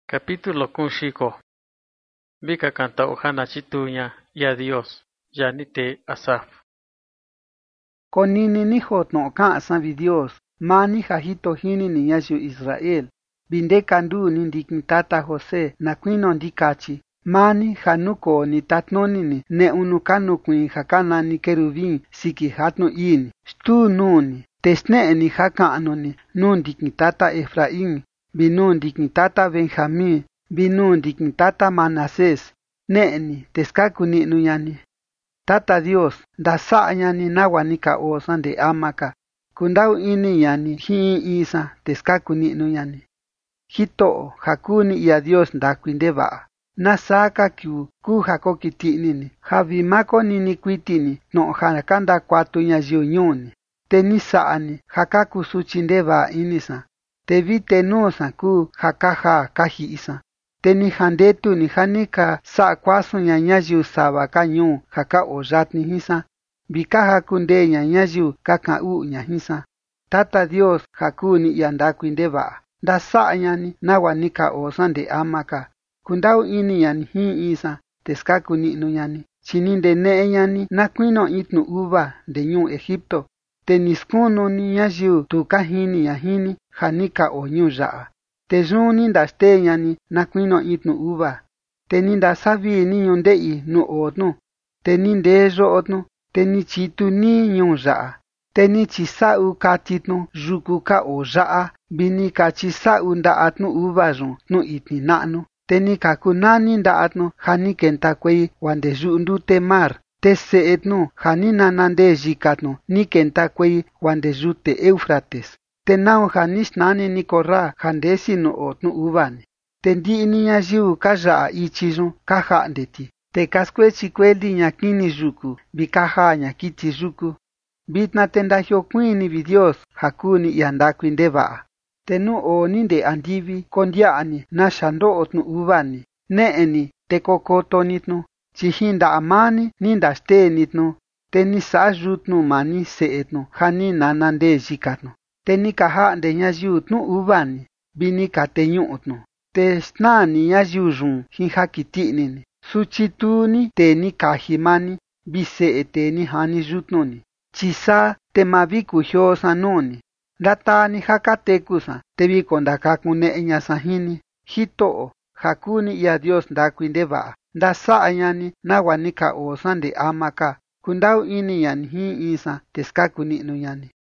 Capítulo 15. Vika canta ohana chituña y a Dios, yanite Asaf. Konini ni hotno ka'san vi Dios, mani jajito hini ni ñayiu Israel. Binde kandu ni ndikin tata José na kuino ndikachi. Mani januko ni tatnonini ne unukanu kuin jakana ni kerubin siki hatno ini. Stu nuni, tesne ni jakanoni nun ndikin tata Efraín, binun ndikin tata Benjamín, binun ndikin tata Manasés. Ne'ni teskaku ni'nu ñani. Tata Dios, ndasa'a ñani nawa ni ka osa nde amaka. Kundau ini ñani hi'i isa teskaku ni'nu ñani. Jito'o jakuni iya Dios ndakui ndeva'a. Nasaka kiu ku jakokiti'nini. Javimako nini kuitini no'o jaka ndakuatu ñayiu ñu'ni. Te ni sa'ani jakaku suchi ndeva'a inisa. Te vitenusa ku jakaja kaji'isa. Te ni jandetu ni janika sa'a kuasuña ñayiu sava ka ñuu jaka oyatni jisa. Vika jakundeña ñayiu kaka'u'ña jisa. Tata Dios jakuni iya ndakui ndeva'a. Ndasa'a ñani nawa ni ka osa nde amaka. Kundau ini ñani hi'i isa teskaku ni'nu ñani. Chini ndene'e ñani na kuino itnu uva nde ñuu Egipto. Te niskunu ni ñayiu tuka jini ña jini ja ni ka o ñuu ya'a. Te yun ni ndaste ñani na kuino itnu uva. Te ni ndasavi ni ñunde'i nu otnu. Te ni ndee yo'otnu. Te ni chitu ni ñuu ya'a. Te ni chisa'u katitnu yuku ka o ya'a. Vini ka chisa'u nda'atnu uva yun tnu itni na'nu. Te ni ka kunani nda'atnu ja ni kentakuei wande yu'u ndute mar. Te se'etnu ja ni nanande yikatnu ni kentakuei wande yute Éufrates. Te naun ja ni xnani ni korra ja ndesi nu otnu uvani. Te ndi'i ni ñayiu ka ya'a ichi yun ka ja'ndeti. Te kaskuechi kueli ña kini yuku vi ka jaa ña kiti yuku. Vitna te ndajiokuini vi Dios ja kuni iya ndakui ndeva'a. Te nu o ni nde andivi kondia'ani naxa ndo'otnu uvani. Ne'eni te kokotonitnu. Chi jinda'a mani ni ndaxtenitnu. Te ni sa'a yutnu mani se'etnu ja ni nanande yikatnu. Te ni ka ja'nde ñayiu tnu uvani. Vi ni ka teñu'utnu. Te xnani ñayiu yun jin jakiti'nini. Suchituni te ni kaji mani. Vi se'e te ni jani yutnuni. Chisa te ma vi kujiosa nuni. Ndatani jakatekusa te vi kondakakune'eñasa jini. Jito'o jakuni iya Dios ndakui ndeva'a. Ndasa'a ñani nawa ni ka osa nde amaka. Kundau ini ñani hi'i isa teskaku ni'nu ñani.